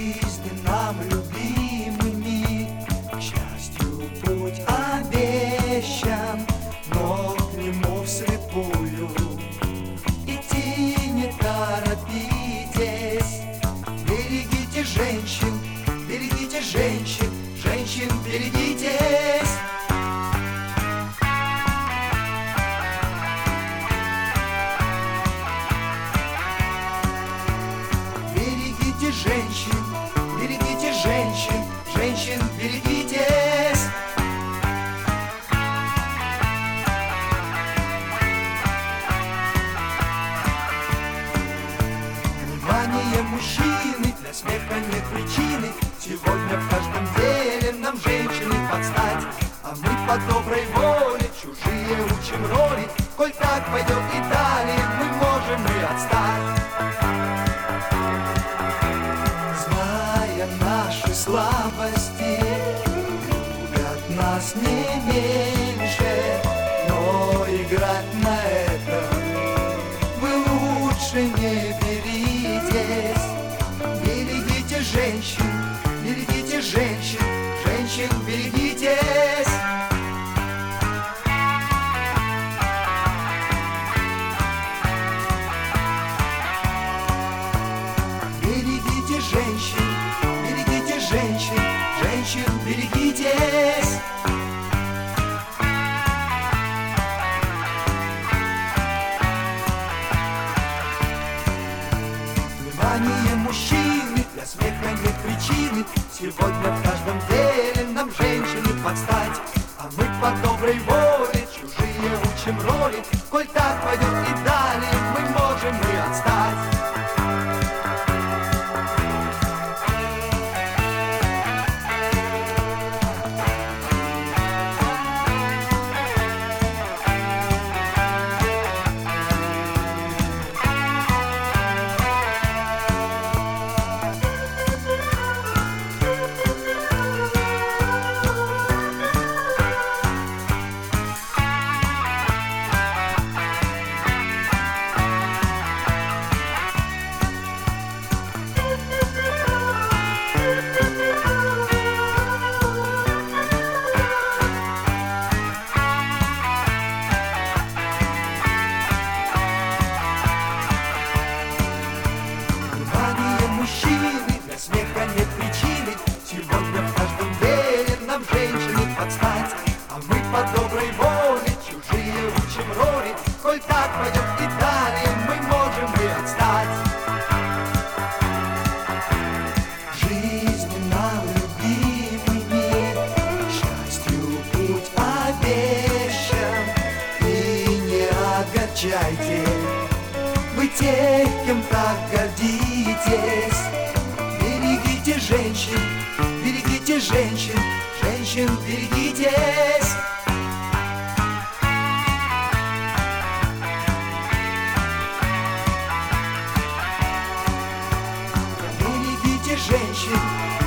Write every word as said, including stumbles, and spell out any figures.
жизни нам любимыми, к счастью путь обещан, но к нему вслепую идти не торопитесь. Берегите женщин, берегите женщин, женщин берегитесь. Берегите женщин, берегите женщин, женщин берегитесь. Внимание мужчины, для смеха нет причины. Сегодня в каждом деле нам женщины подстать, а мы по доброй воле чужие учим роли. Коль так пойдет и далее, мы можем и отстать. Зная наши слабости, любят нас не меньше, но играть на этом вы лучше не беритесь. Берегите женщин, берегите женщин, женщин берегитесь. Берегите женщин, берегите женщин, женщин берегитесь. Внимание мужчины, для смеха нет причины. Сегодня в каждом деле нам женщины подстать, а мы по доброй воле чужие учим роли. Коль так пойдет и далее, мы можем и отстать. Для смеха нет причины. Сегодня в каждом деле нам женщины подстать, а мы по доброй воле чужие учим роли. Коль так пойдет и далее, мы можем и отстать. Жизни нам любимыми, к счастью путь обещан. И не огорчайте вы тех, кем так гордитесь. Берегите женщин, берегите женщин, женщин берегитесь. Берегите женщин,